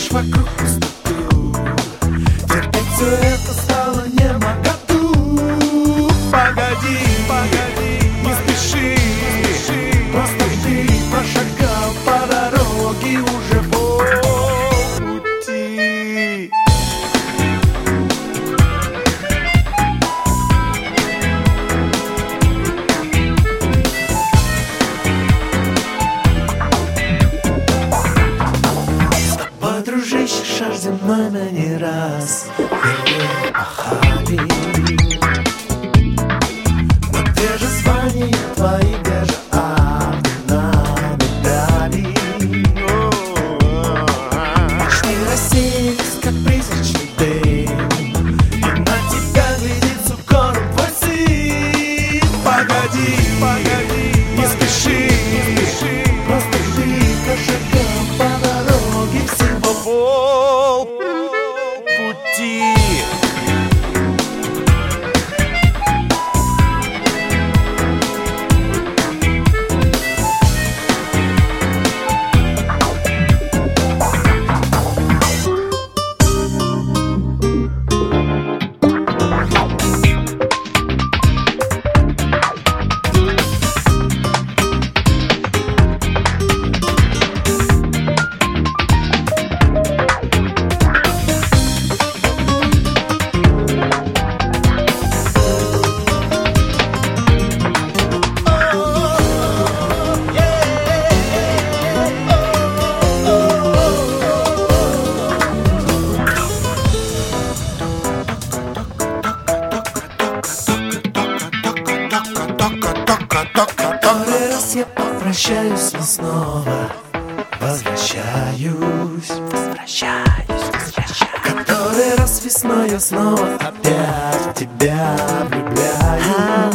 Ходишь вокруг пустоту, терпеть все это стало немоготу. Погоди, не спеши, просто ты прошагал по дороге уже полпути. Дружище, шар земной мы не раз впервые походили. Но где же звания твои, где же ордена, медали? Мечты рассеялись, как призрачный дым, и на тебя глядит с укором твой сын. Погоди, не спеши, просто ты прошагал по дороге всего полпути. Который раз я попрощаюсь, но снова возвращаюсь. Который раз весной я снова опять в тебя влюбляюсь.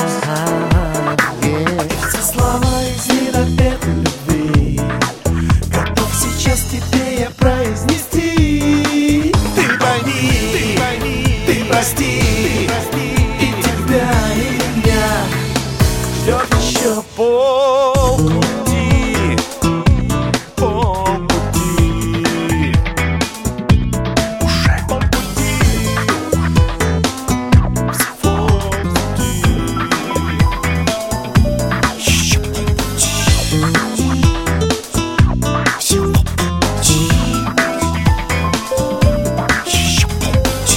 Все слова из недопетой любви готов сейчас тебе я произнести. Ты пойми, ты прости, и тебя, и меня ждет еще полпути. Уже полпути. Всего полпути. Еще полпути. Всего полпути. Еще полпути.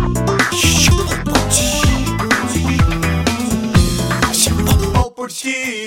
Еще полпути. Всего полпути.